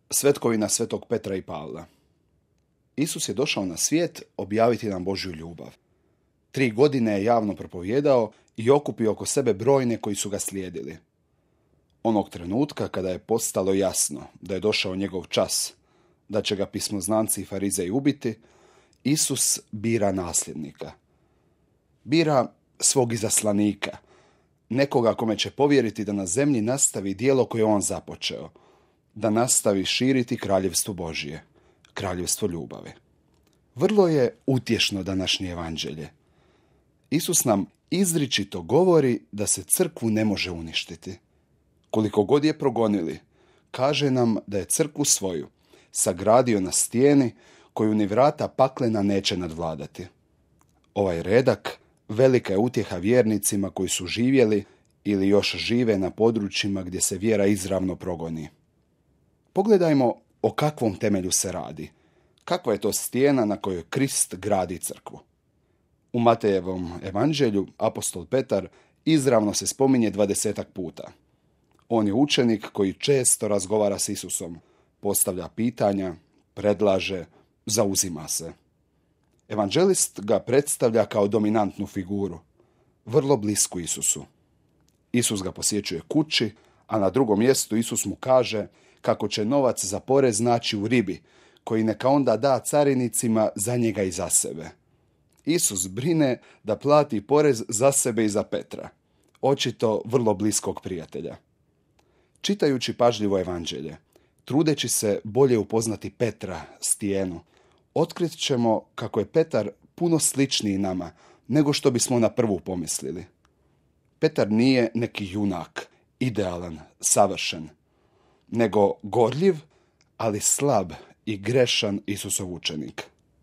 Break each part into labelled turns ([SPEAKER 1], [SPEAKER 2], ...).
[SPEAKER 1] Svetkovina Svetog Petra i Pavla. Isus je došao na svijet objaviti nam Božju ljubav. 3 godine je javno propovijedao i okupio oko sebe brojne koji su ga slijedili. Onog trenutka kada je postalo jasno da je došao njegov čas, da će ga pismoznanci i farizeji ubiti, Isus bira nasljednika. Bira svog izaslanika, nekoga kome će povjeriti da na zemlji nastavi djelo koje on započeo, da nastavi širiti kraljevstvo Božje, kraljevstvo ljubave. Vrlo je utješno današnje evanđelje. Isus nam izričito govori da se crkvu ne može uništiti. Koliko god je progonili, kaže nam da je crkvu svoju sagradio na stijeni koju ni vrata paklena neće nadvladati. Ovaj redak velika je utjeha vjernicima koji su živjeli ili još žive na područjima gdje se vjera izravno progoni. Pogledajmo o kakvom temelju se radi. Kakva je to stijena na kojoj Krist gradi crkvu? U Matejevom evanđelju apostol Petar izravno se spominje 20 puta. On je učenik koji često razgovara s Isusom, postavlja pitanja, predlaže, zauzima se. Evanđelist ga predstavlja kao dominantnu figuru, vrlo blisku Isusu. Isus ga posjećuje kući, a na drugom mjestu Isus mu kaže kako će novac za porez naći u ribi, koji neka onda da carinicima za njega i za sebe. Isus brine da plati porez za sebe i za Petra, očito vrlo bliskog prijatelja. Čitajući pažljivo evanđelje, trudeći se bolje upoznati Petra, stijenu, otkrit ćemo kako je Petar puno sličniji nama nego što bismo na prvu pomislili. Petar nije neki junak, idealan, savršen, nego gorljiv, ali slab i grešan Isusov učenik.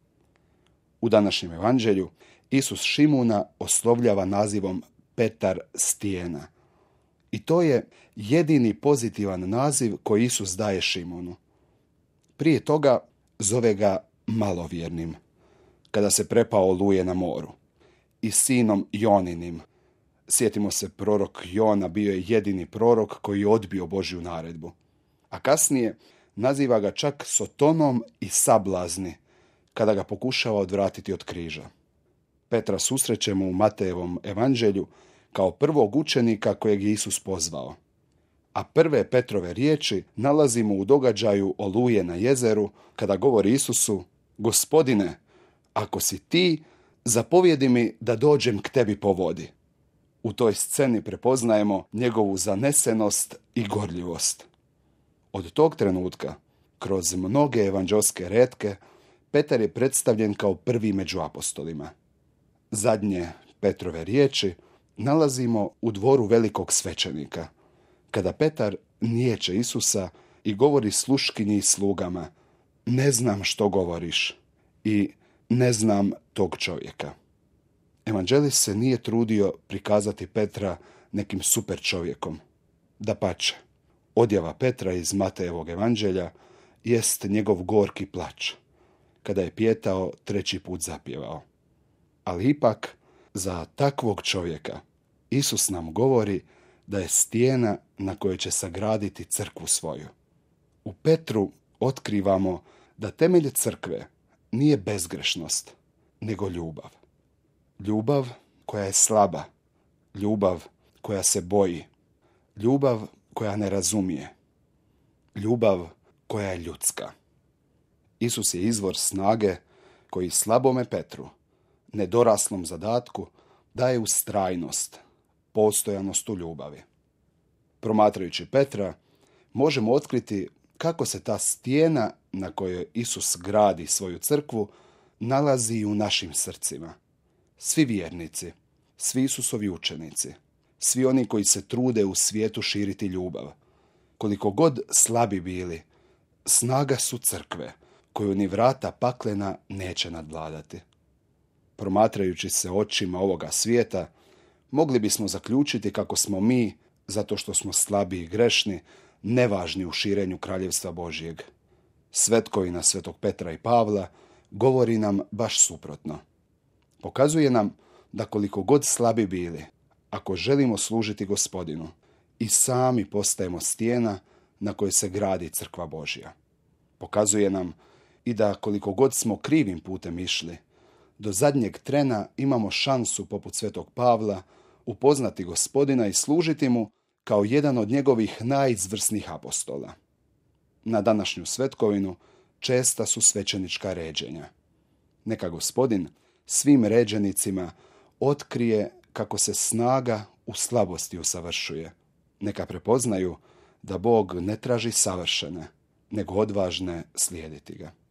[SPEAKER 1] U današnjem evanđelju Isus Šimuna oslovljava nazivom Petar stijena. I to je jedini pozitivan naziv koji Isus daje Šimunu. Prije toga zove ga malovjernim, kada se prepao oluje na moru, i sinom Joninim. Sjetimo se, prorok Jona bio je jedini prorok koji je odbio Božju naredbu. A kasnije naziva ga čak Sotonom i sablazni, kada ga pokušava odvratiti od križa. Petra susrećemo u Matejevom evanđelju kao prvog učenika kojeg je Isus pozvao. A prve Petrove riječi nalazimo u događaju oluje na jezeru, kada govori Isusu: Gospodine, ako si ti, zapovjedi mi da dođem k tebi po vodi. U toj sceni prepoznajemo njegovu zanesenost i gorljivost. Od tog trenutka, kroz mnoge evanđelske retke, Petar je predstavljen kao prvi među apostolima. Zadnje Petrove riječi nalazimo u dvoru velikog svećenika, kada Petar niječe Isusa i govori sluškinji i slugama: ne znam što govoriš i ne znam tog čovjeka. Evanđelist se nije trudio prikazati Petra nekim super čovjekom. Dapače, odjava Petra iz Matejevog evanđelja jest njegov gorki plać, kada je pijetao 3. put zapjevao. Ali ipak, za takvog čovjeka Isus nam govori da je stijena na kojoj će sagraditi crkvu svoju. U Petru otkrivamo da temelj crkve nije bezgrešnost, nego ljubav. Ljubav koja je slaba, ljubav koja se boji, ljubav koja ne razumije, ljubav koja je ljudska. Isus je izvor snage koji slabome Petru, nedoraslom zadatku, daje ustrajnost, postojanost u ljubavi. Promatrajući Petra, možemo otkriti kako se ta stijena na kojoj Isus gradi svoju crkvu nalazi i u našim srcima. Svi vjernici, svi Isusovi učenici, svi oni koji se trude u svijetu širiti ljubav, koliko god slabi bili, snaga su crkve koju ni vrata paklena neće nadvladati. Promatrajući se očima ovoga svijeta, mogli bismo zaključiti kako smo mi, zato što smo slabi i grešni, nevažni u širenju kraljevstva Božjeg. Svetkovina Svetog Petra i Pavla govori nam baš suprotno. Pokazuje nam da koliko god slabi bili, ako želimo služiti Gospodinu, i sami postajemo stijena na kojoj se gradi crkva Božja. Pokazuje nam i da koliko god smo krivim putem išli, do zadnjeg trena imamo šansu, poput svetog Pavla, upoznati Gospodina i služiti mu kao jedan od njegovih najizvrsnijih apostola. Na današnju svetkovinu česta su svećenička ređenja. Neka Gospodin svim ređenicima otkrije kako se snaga u slabosti usavršuje. Neka prepoznaju da Bog ne traži savršene, nego odvažne slijediti ga.